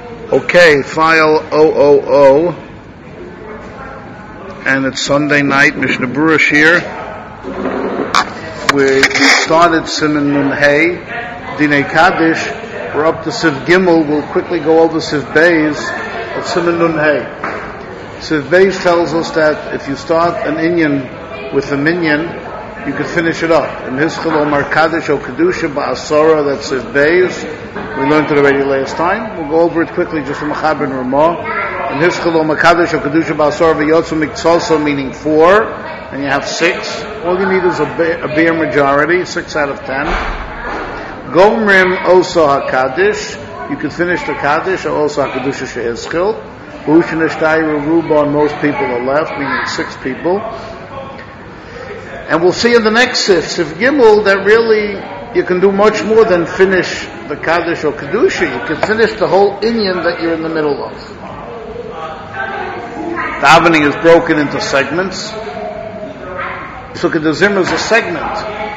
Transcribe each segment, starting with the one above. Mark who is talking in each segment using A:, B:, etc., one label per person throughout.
A: Okay, file 000, and it's Sunday night, Mishnah Berurah here. We started Siman Nun Hey, Dinei Kaddish. We're up to Siv Gimel. We'll quickly go over Siv Beis of Siman Nun Hey. Siv Beis tells us that if you start an inyan with a minyan, you can finish it up. In Hischel Omar Kaddish O Kedusha Ba'asora, that's Siv Beis. We learned it already last time. We'll go over it quickly just from Mechaber and Ramah. In Hischel Omar Kaddish O Kedusha Ba'asora V'yotzu Miktzoso, meaning 4, and you have 6. All you need is a bare majority, 6 out of 10. Gomrim Oso HaKaddish, you can finish the Kaddish, or Oso HaKedusha She'ezchil. U'sheneshtayu Ruba, most people are left, meaning 6 people. And we'll see in the next Sif Gimel, that really you can do much more than finish the Kaddish or Kedusha. You can finish the whole inyan that you're in the middle of. Davening is broken into segments. Sukkah de Zimra is a segment.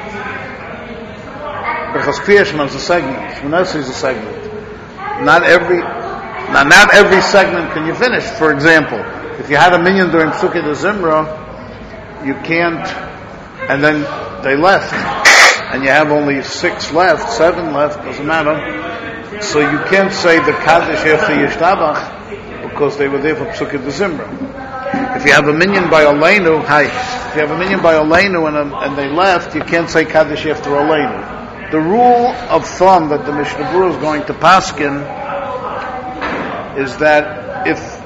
A: Berchas Kriya Shema is a segment. Shemona Esrei is a segment. Not every segment can you finish. For example, if you had a minyan during Sukkah de Zimra, you can't, and then they left, and you have only 6 left, 7 left, doesn't matter. So you can't say the Kaddish after Yishtabach, because they were there for Sukkah de Zimra. If you have a minyan by Aleinu, and they left, you can't say Kaddish after Aleinu. The rule of thumb that the Mishnah Berurah is going to paskin is that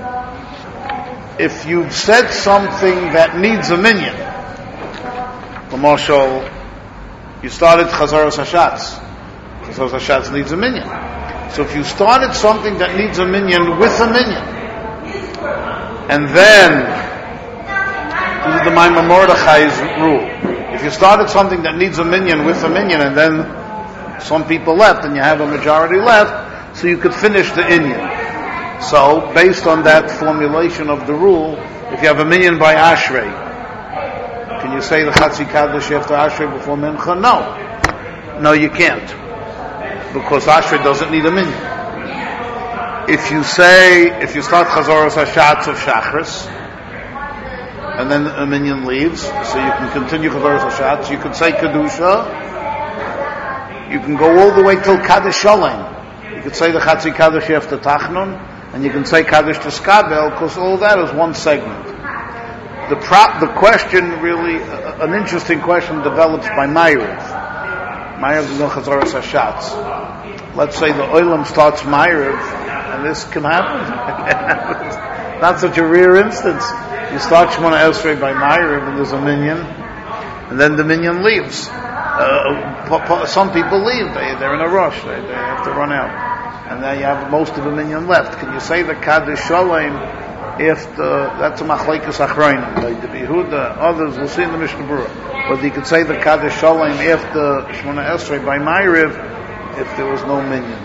A: if you've said something that needs a minyan, Marshal, you started Chazaras Hashatz. Chazaras Hashatz needs a minyan. So if you started something that needs a minyan with a minyan, and then, this is the Maimon Mordechai's rule. If you started something that needs a minyan with a minyan, and then some people left, and you have a majority left, so you could finish the inyan. So, based on that formulation of the rule, if you have a minyan by Ashrei, can you say the Chatzi Kaddish after Ashrei before Mincha? No, you can't, because Ashrei doesn't need a minyan. If you start Chazaras Hashatz of Shachris, and then a minyan leaves, so you can continue Chazaras Hashatz, you could say Kedusha, you can go all the way till Kaddish Shalem. You could say the Chatzi Kaddish after Tachnun, and you can say Kaddish to Skabel, because all that is one segment. The question really, an interesting question develops by Ma'ariv. Ma'ariv is no Chazaras Hashatz. Let's say the Olam starts Ma'ariv, and this can happen. Not such a rare instance. You start Shemona Esrei by Ma'ariv, and there's a minyan, and then the minyan leaves. Some people leave. They're in a rush. They have to run out. And now you have most of the minyan left. Can you say the Kaddish Shalem after, that's a Machlekes Achronim, like the Yehuda, others, we'll see in the Mishnah Berurah. But you could say the Kaddish Shalem after Shemona Esrei by Ma'ariv if there was no minyan.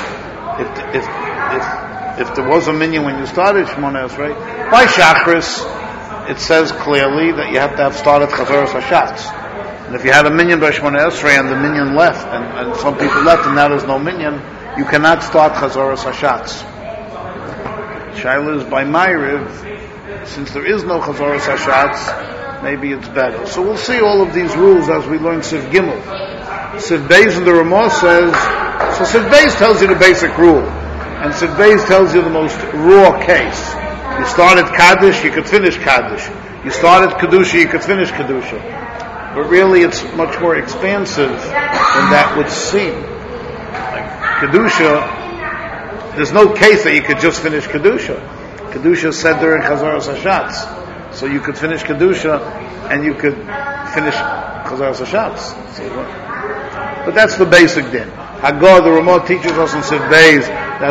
A: If there was a minyan when you started Shemona Esrei, by Shachris, it says clearly that you have to have started Chazaras Hashatz. And if you had a minyan by Shemona Esrei and the minyan left, and some people left and now there's no minyan, you cannot start Chazaras Hashatz. Shaila is by Ma'ariv, since there is no Chazaras Hashatz, maybe it's better. So we'll see all of these rules as we learn Siv Gimel. Siv Beis in the Ramah says, so Siv Beis tells you the basic rule, and Siv Beis tells you the most raw case. You started Kaddish, you could finish Kaddish. You started Kedusha, you could finish Kedusha. But really it's much more expansive than that would seem. Like Kedusha, there's no case that you could just finish Kedusha. Kedusha is said during Chazaras Hashatz. So you could finish Kedusha and you could finish Chazaras Hashatz. But that's the basic din. Haggah, the Ramah teaches us in Siv Beis that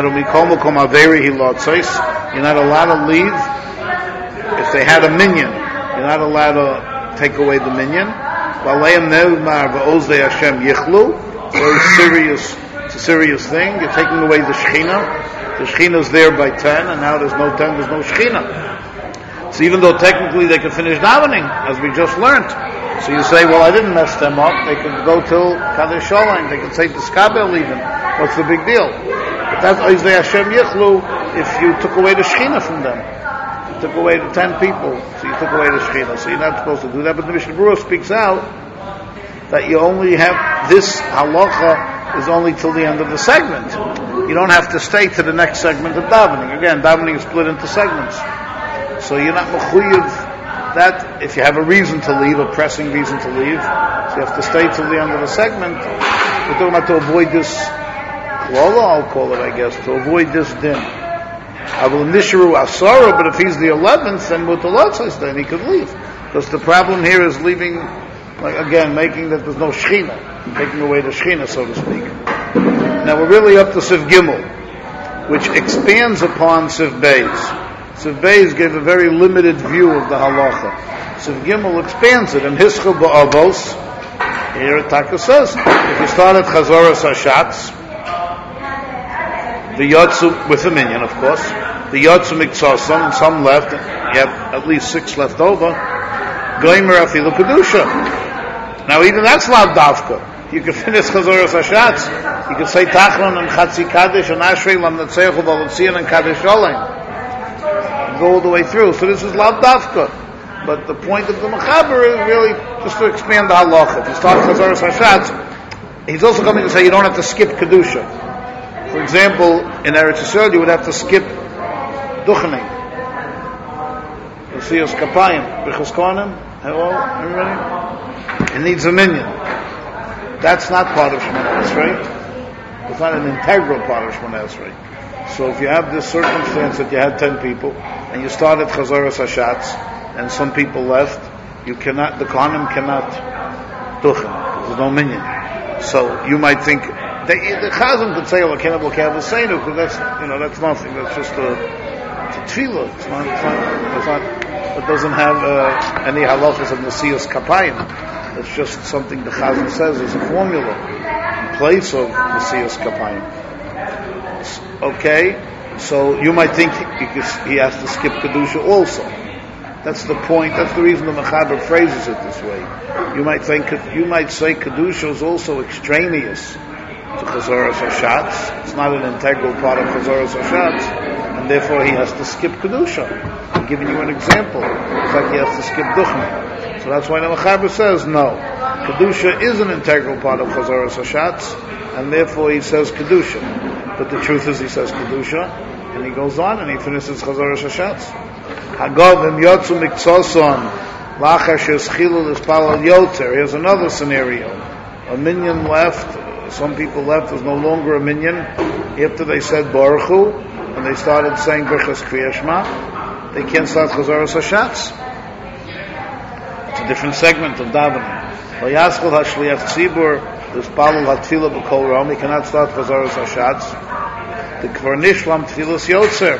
A: you're not allowed to leave. If they had a minyan, you're not allowed to take away the minyan. Very serious. It's a serious thing. You're taking away the Shekhinah. The Shekhinah is there by 10, and now there's no 10, there's no Shekhinah. So even though technically they can finish davening, as we just learned, so you say, well, I didn't mess them up. They could go till Kaddish Shalem. They could say to Skabel even. What's the big deal? But that's Oizdei Hashem Yichlu if you took away the Shechina from them. You took away the 10 people, so you took away the Shechina. So you're not supposed to do that. But the Mishnah Berurah speaks out that you only have this halacha is only till the end of the segment. You don't have to stay to the next segment of davening. Again, davening is split into segments. So you're not mechuyev that if you have a reason to leave, a pressing reason to leave, so you have to stay till the end of the segment. We're talking about to avoid this klala, I'll call it, I guess, to avoid this din. I will nisharu asara, but if he's the 11th, then mutalatzos, then he could leave. Because the problem here is leaving, like again, making that there's no shechina, taking away the shechina, so to speak. Now we're really up to Siv Gimel, which expands upon Siv Beis. Siv Beis gave a very limited view of the halacha. Siv Gimel expands it, and Hischel Ba'avos, here it Taka says, if you start at Chazoras Hashatz, the Yotzu, with a minion of course, the Yotzu Miktsosam, and some left, you have at least 6 left over, Goimer Afilu Kedusha. Now even that's not Davka. You can finish Chazoras Hashatz, you can say Tachron and Chatzi Kaddish and Ashrei Lam Netzeach U'Balotzion and Kaddish Olim. Go all the way through. So this is Lav Davka. But the point of the Mechaber is really just to expand the halacha. If you start Chazoras Hashatz, he's also coming to say you don't have to skip Kedusha. For example, in Eretz Yisrael, you would have to skip Duchening. Yosiyos Kapayim. B'chas Kohanim. Hello, everybody? It needs a minion. That's not part of Shemona Esrei. It's not an integral part of Shemona Esrei. So if you have this circumstance that you had 10 people, and you started Chazoras Hashatz, and some people left, you cannot, the Kohanim cannot duchen. There's no minion. So you might think, the Chazan could say, well, cannot Seinu, because that's nothing. That's just a tefillah. It doesn't have any halachas of Nesiyos Kapayim. It's just something the Chazan says is a formula in place of Nesiyos Kapayim. Okay, so you might think he has to skip Kedusha also. That's the point. That's the reason the Mechaber phrases it this way. You might say Kedusha is also extraneous to Chazoras Hashatz. It's not an integral part of Chazoras Hashatz, and therefore he has to skip Kedusha. I'm giving you an example. It's like he has to skip Duchni. So that's why the Mechaber says no. Kedusha is an integral part of Chazoras Hashatz, and therefore he says Kedusha. But the truth is he says Kedusha, and he goes on and he finishes Chazoras Hashatz. Hagov im yotzu miktsoson lachar sheschilu l'spalal yoter. Here's another scenario. A minion left, some people left, there's no longer a minion. After they said Baruch Hu, and they started saying Birchas Kriyas Shema, they can't start Chazoras Hashatz. It's a different segment of davening. Vayaschol hashliach tzibur l'spalal hatfila b'kol ram. He cannot start Chazoras Hashatz. The Kvarnishlam Tfilas Yotzer.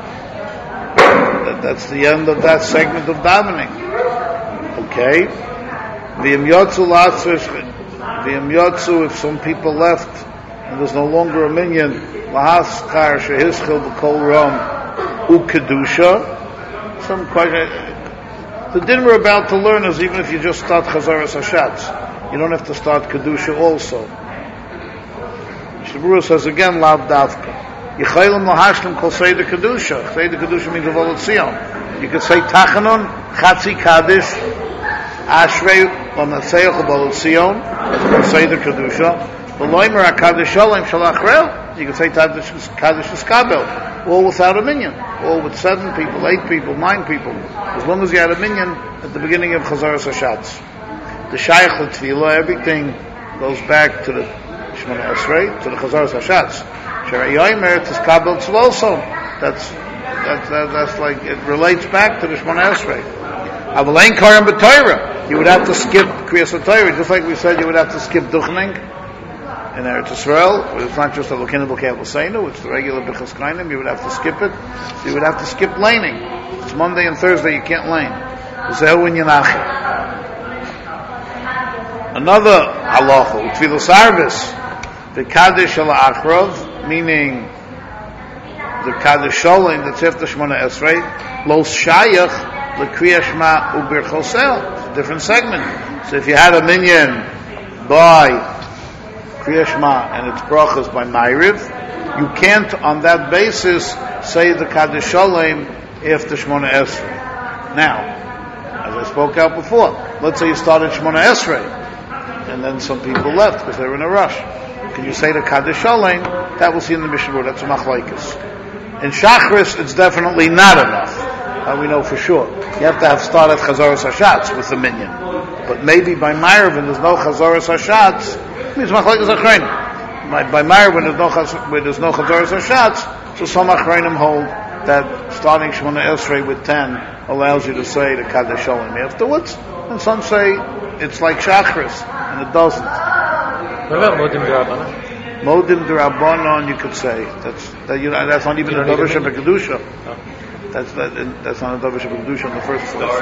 A: That's the end of that segment of davening. Okay. V'im yotzu, if some people left and there's no longer a minion, lahaskar shehischil b'kol ram u'kedusha. Some question. The din we're about to learn is even if you just start Chazoras Hashatz, you don't have to start kedusha also. Shabura says again, lav davka. Yichaylim lahashlim kol seider kedusha. Seider kedusha means avodat Zion. You could say Tachanun, Chatzi Kaddish, Ashrei, Lamatzeach, avodat Zion, seider kedusha. V'loimer HaKaddish Olim Shalach. You could say Kaddish Eskabel, all without a minion, all with 7 people, 8 people, 9 people. As long as you had a minion at the beginning of Chazoras Hashatz. The Shaykh L'Tfilah, everything goes back to the Shemona Esrei, to the Chazoras Hashatz. Sherei Yomer Teskabel Tzloso. That's like, it relates back to the Shemona Esrei. Avalein Karim B'Torah. You would have to skip Kriyas HaTorah, just like we said you would have to skip Duchening in Eretz Yisrael. It's not just a L'Kina B'Kei L'Seinu, it's the regular B'chas Kainim. You would have to skip it. So you would have to skip laning. It's Monday and Thursday, you can't lane. Zehu in Yanachim. Another halacha, Tfilas Arvis, the Kaddish Al Achrov, meaning the Kaddish Sholim that's after Shemona Esrei, Los Shayach L'Kriyas Shema U'Birchosel. It's a different segment. So if you had a minyan by Kriyas Shema and its brachas by Ma'ariv, you can't, on that basis, say the Kaddish Shalom after Shmona Esrei. Now, as I spoke out before, let's say you started Shmona Esrei, and then some people left because they were in a rush. Can you say the Kaddish Shalom? That we'll see in the Mishnah Berurah. That's a machlokes. In Shachris, it's definitely not enough. We know for sure. You have to have started Chazaras Hashatz with the minyan. But maybe by Ma'arvin there's no Chazaras Hashatz. It means machlokes achreinim. By Ma'arvin there's no Chazaras Hashatz. So some achreinim hold that starting Shmona Esrei with 10 allows you to say the Kaddish Shalom afterwards. And some say it's like Shachris, and it doesn't.
B: What about Modim D'Rabbanan?
A: Modim D'Rabbanan, you could say. That's not even a Davar Shebekadusha. That's not a Davar Shebekadusha in the first place.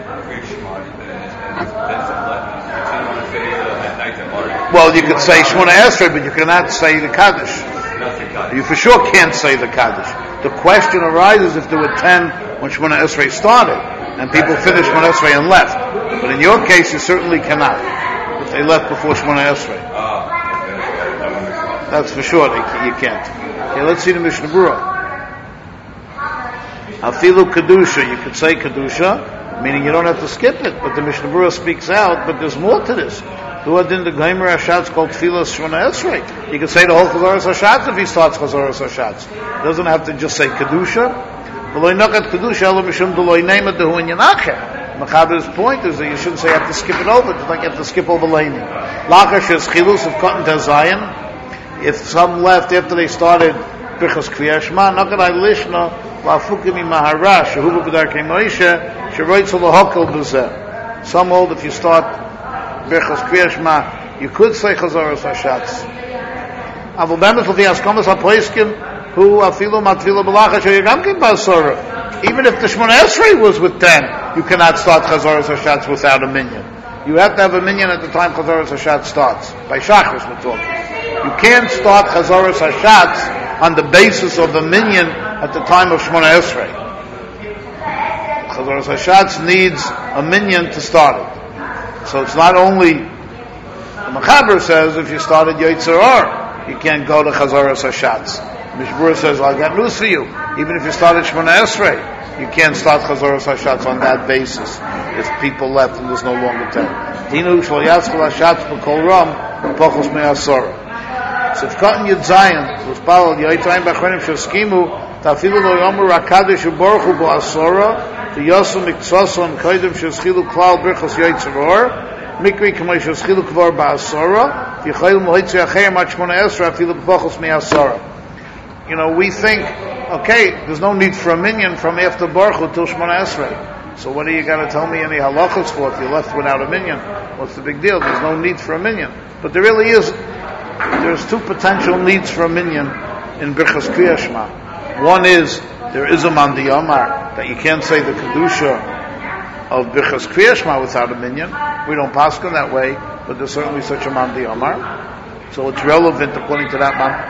A: Well, you could say Shmona Esrei, but you cannot say the Kaddish. You for sure can't say the Kaddish. The question arises if there were 10 when Shmona Esrei started, and people finished Shmona Esrei and left. But in your case, you certainly cannot. If they left before Shmona Esrei. That's for sure, you can't. Okay, let's see the Mishnah Berurah. Afilu Kedusha, you could say Kedusha, meaning you don't have to skip it, but the Mishnah Berurah speaks out, but there's more to this. Duadin the Geimer Hashatz called Tfilas Shmona Esrei. You could say the whole Chazaras Hashatz if he starts Chazaras Hashatz. He doesn't have to just say Kedusha. Mechaber's point is that you shouldn't say you have to skip it over, just like you have to skip over Leini. Lachash is Chilus of Cotton Tazayin. If some left after they started Birchas Kriyas Shema, Nagadai Lishna, Lafukimi Maharash, Shehubu B'darkei Moshe, Sheroitz Lohokal B'zeh. Some hold if you start Birchas Kriyas Shema, you could say Chazaras Hashatz. Avol Bemes Levi Askamas HaPoiskim, Hu Afilu Matfilu B'lachash, Yogamkim Ba'asora. Even if the Shmona Esrei was with 10, you cannot start Chazaras Hashatz without a minyan. You have to have a minyan at the time Chazaras Hashatz starts. By Shachris we're talking. You can't start Chazaras Hashatz on the basis of the minyan at the time of Shmona Esrei. Chazaras Hashatz needs a minyan to start it. So it's not only, the Mechaber says, if you started Yetzer Or, you can't go to Chazaras Hashatz. Mishnah Berurah says, I got news for you. Even if you started Shmona Esrei, you can't start Chazaras Hashatz on that basis if people left and there's no longer 10. Dinu shlo yatzchel hashatz b'kol ram pochos me'asora. So if Cotton Yud Zayin was Palal Yoytayim B'achronim Sheskimu Tafilu Lo Yomer HaKadosh U'Baruch Hu B'Asora V'Yosu Miktzoso and Koydem Sheschilu Klal Birchos Yetzer Or Mikri K'may Sheschilu Kvar B'Asora V'Yichayil Mohitzi Achayim Ad Shmona Esrei Afilu B'Pochos me'asora. You know, we think, okay, there's no need for a minyan from after Baruch Hu till Shmona Esrei. So what are you going to tell me any halachas for if you're left without a minyan? What's the big deal? There's no need for a minyan. But there really is. There's two potential needs for a minyan in Birchas Kriyas Shema. One is, there is a man diyamar that you can't say the Kedusha of Birchas Kriyas Shema without a minyan. We don't paskin that way, but there's certainly such a man diyamar. So it's relevant according to that man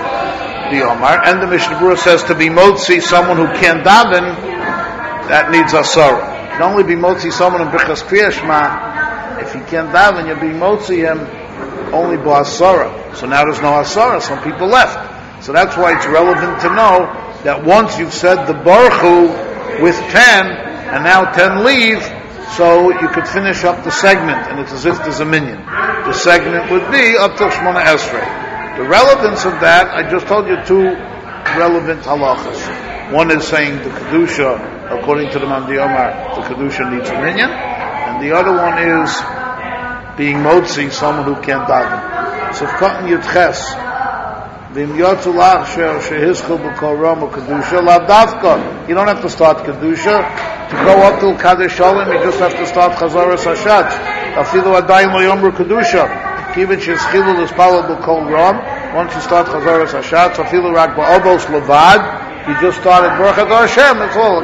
A: diyamar. And the Mishnah Berurah says to be motzi someone who can't daven, that needs asara. You can only be motzi someone in Birchas Kriyas Shema. If he can't daven, you'll be motzi him only by asara. So now there's no asara. Some people left. So that's why it's relevant to know that once you've said the Baruch Hu with 10, and now 10 leave, so you could finish up the segment, and it's as if there's a minyan. The segment would be up till Shmona Esrei. The relevance of that, I just told you two relevant halachas. One is saying the Kedusha, according to the Man Diyomar, the Kedusha needs a minyan, and the other one is being motzi, someone who can't daven. So if Cotton Yudches, V'im yotzu lach shehizchul b'kol ram u'kedusha lav davka. You don't have to start Kedusha. To go up till Kaddish Shalom, you just have to start Chazaras Hashatz. Afilu adayim lo yomru Kedusha. Kivin sheschilu l'spalal b'kol ram. Once you start Chazaras Hashatz, afilu rak ba'obos levad. You just started Baruch Adar Hashem, that's all.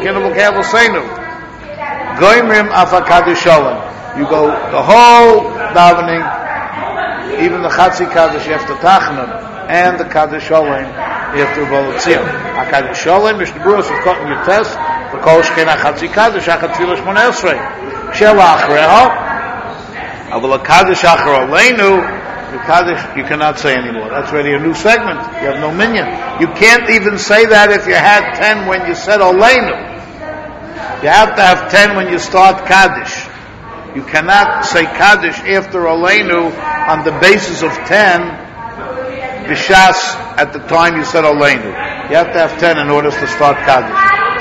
A: Goimrim afa Kaddish Shalom. You go the whole davening, even the Chatzi Kaddish after Tachanun, and the Kaddish Shalom after Volotzim. HaKaddish Shalom, Mishnah Berurah says, Cotton Yutes, the Kol Shkena Chatzi Kaddish, HaChatzilah Shmona Esrei. Shel Achreha, Aval HaKaddish Achreha Leinu, The Kaddish, you cannot say anymore. That's already a new segment. You have no minyan. You can't even say that if you had 10 when you said Oleinu. You have to have 10 when you start Kaddish. You cannot say Kaddish after Oleinu on the basis of 10 Bishas at the time you said Oleinu. You have to have 10 in order to start Kaddish.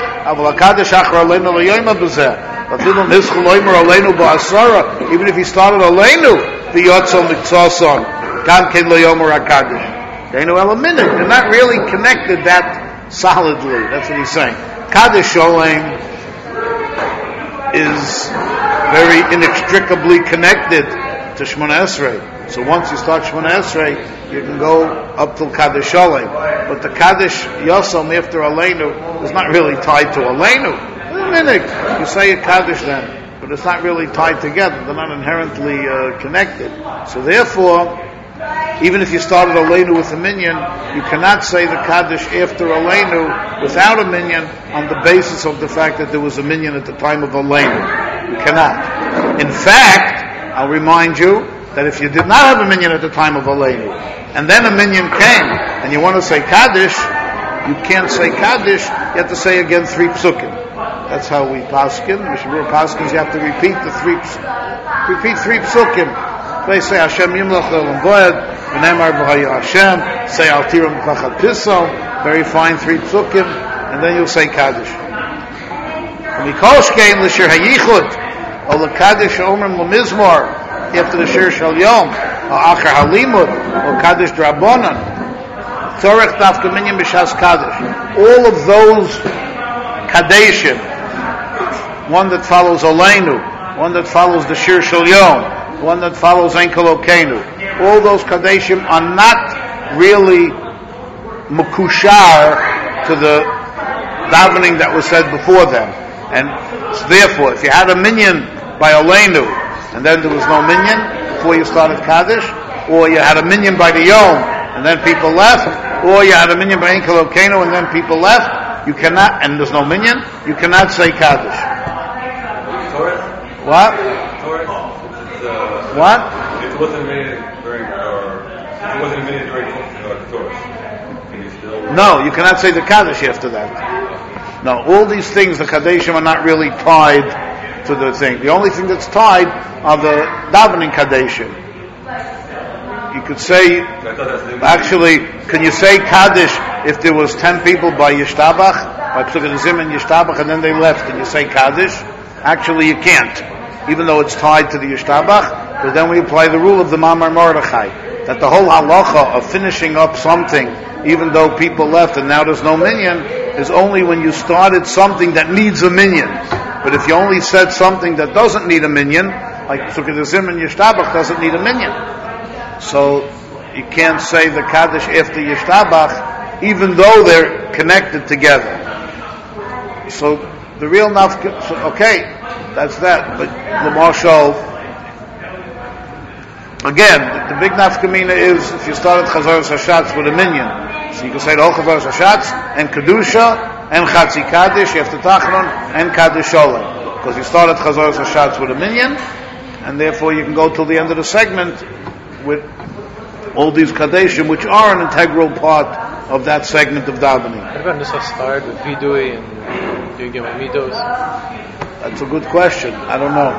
A: Even if he started Oleinu, the Yotzon Mitzvah Gam Ken Lo Yomer HaKaddish. They're not really connected that solidly. That's what he's saying. Kaddish Sholem is very inextricably connected to Shemona Esrei. So once you start Shemona Esrei, you can go up till Kaddish Sholem. But the Kaddish Yosom after Aleinu is not really tied to Aleinu. You say a Kaddish then, but it's not really tied together. They're not inherently connected. So therefore, even if you started Aleinu with a minyan, you cannot say the Kaddish after Aleinu without a minyan on the basis of the fact that there was a minyan at the time of Aleinu. You cannot. In fact, I'll remind you that if you did not have a minyan at the time of Aleinu, and then a minyan came, and you want to say Kaddish, you can't say Kaddish, you have to say again 3 psukim. That's how we paskin. Mishabur paskins, you have to repeat 3 psukim. They say Hashem Yimlach Le'olam Voed, V'nemar B'Haya Hashem, say Al Tiram B'Chachat Piso, very fine 3 psukim, and then you'll say Kaddish. Mikoshkein L'Shir HaYichud, or L'Kaddish Omrim L'Mizmor, after the Shir Shal Yom, or Achar HaLimud, or Kaddish Drabonan, Tzorech Dafka Minyan B'Shas Kaddish. All of those Kaddeshim, one that follows Oleinu, one that follows the Shir Shal Yom, one that follows Enkel Okeinu. All those Kaddeshim are not really Mukushar to the davening that was said before them. And so therefore, if you had a minyan by Oleinu, and then there was no minyan before you started Kaddish, or you had a minyan by the Yom, and then people left, or you had a minyan by Enkel Okeinu, and then people left, you cannot, and there's no minyan, you cannot say Kaddish. What? What?
C: It wasn't made during Torah.
A: No, you cannot say the Kaddish after that. No, all these things, the Kaddeshim are not really tied to the thing. The only thing that's tied are the davening Kaddeshim. You could say, actually, can you say Kaddish if there was 10 people by Yishtabach, by Psukat Zim and Yishtabach, and then they left, and you say Kaddish? Actually, you can't, even though it's tied to the Yishtabach. But then we apply the rule of the Mamar Mordechai, that the whole halacha of finishing up something, even though people left and now there's no minyan, is only when you started something that needs a minyan. But if you only said something that doesn't need a minyan, like Psukat Zim and Yishtabach doesn't need a minyan, so you can't say the Kaddish after Yishtabach, even though they're connected together. So the real nafka, so okay, that's that. But the marshal, again, the big nafkamina is if you started Chazaras Hashatz with a minyan, so you can say the whole Chazaras Hashatz and Kedusha and Chatzi Kaddish after Tachnun and Kaddish Sholem, because you started Chazaras Hashatz with a minyan, and therefore you can go till the end of the segment with all these Kaddeshim, which are an integral part of that segment of davening.
B: What about Nusach start with Vidui and Yugim Amidos?
A: That's a good question. I don't know.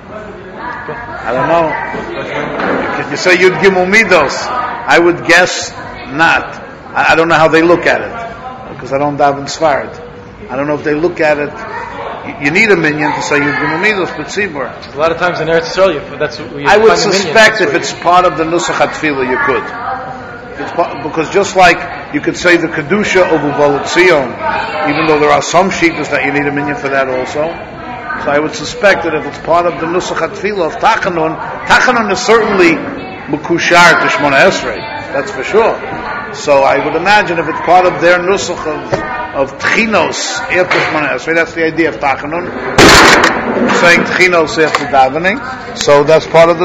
A: Can you say Yud Gimel Midos? I would guess not. I don't know how they look at it, because I don't daven Sfarad. I don't know if they look at it. You need a minyan to say Yud Gimel Midos, but Tzibur.
B: A lot of times in Eretz Yisrael, that's what you
A: I would suspect if it's part of the Nusach HaTfilah, you could. Because just like you could say the Kedusha of Uvalut Zion, even though there are some shittas that you need a minyan for that also. So I would suspect that if it's part of the Nusach HaTfilah of Tachanun is certainly Mukushar to Shemona Esrei. That's for sure. So I would imagine if it's part of their Nusach of Tchinos after Shemona Esrei, that's the idea of Tachanun, saying Tchinos after davening. So that's part of the